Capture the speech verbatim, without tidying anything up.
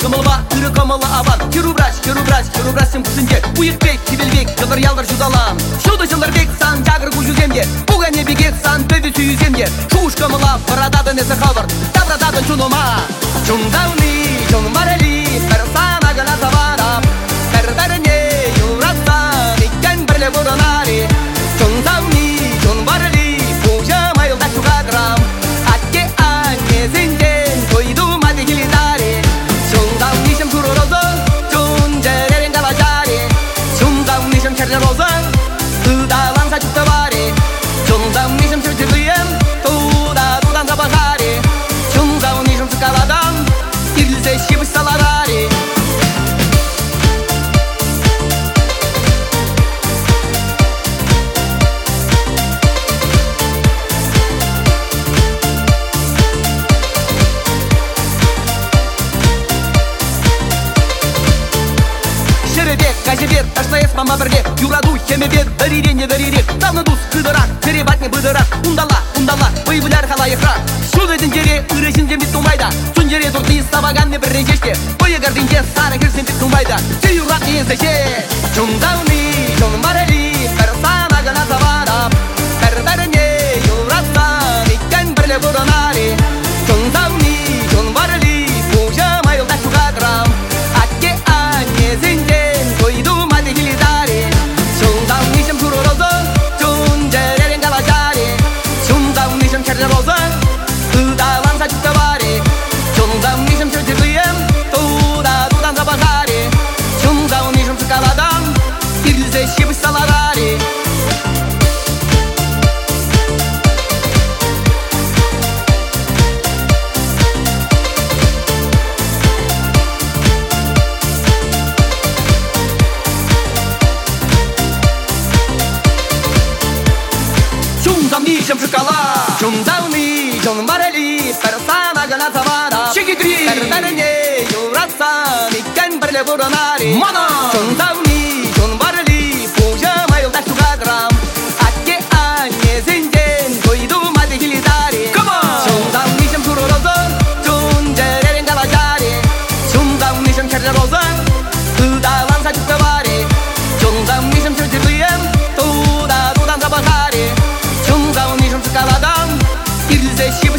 кымылба, үрі кымылы абан. Керубраш, керубраш, керубрашым күсінде. Уйықбек, кебелбек, жылыр ялдар жудалам. Шуды жылыр бек сан, жагыр күжуземде. Буға не бегет сан, төбі сүйіземде. Шуш кымыла, бұрадады несі қалыр. Таврадады чунума. Чундауни, чунмарели, бір сана гына табарам. Бір-біріне юратсан, икен бірле бұранари. Чундауни, чунмарели, бұжа майылда шуғадырам. Атке анне зінден, қойду мады келидари. Чундауни шым күрірозын, чунжеререн қалажари. Чундауни шым керлерозын, ыдаланса жүкті бари. Чундауни шым шүртірліем, туда-тудан забахари. Чундауни шым шықаладам, ирлізе шибіш саладари. Кашебет, таштаес мама бірге Юраду, хемебет, дарирене дарирек Давны дус, кыдырак, теребатне быдырак Ундала, ундала, быйбыляр халайықра Шудайдың жере, үресін жембет тумайда Сүн жере тұрды истабаганне бір режешке Бойығардың же, сары кірсен бет тумайда Сей юрат езеше Чундауни, чунмарели, бір сана гына завадап Бір-біріне юратсан, икен бірле бұранари Чундауни, чунмарели, бұжа майылда шуғадырам Атке анне зінде ыдаланса жүкті бари Чундауни шым шүртірліем туда-тудан забахари Чундауни шым шықаладам ирлізе шибіш саладари Чундауни шым шықала Чундауни чунмарели, бір сана гына завада Бір-біріне юратсан, икен бірле бұранари Чундауни, чунмарели, бұжа майылда шуғадырам Атке анне зінден, қойду мады келидари Чундауни шым күрірозын, чунжеререн қалажари Чундауни шым керлерозын, ыдаланса жүкті бари Чундауни шым шүртірліем, туда-тудан забахари Чундауни шым шықаладам ирлізе шибіш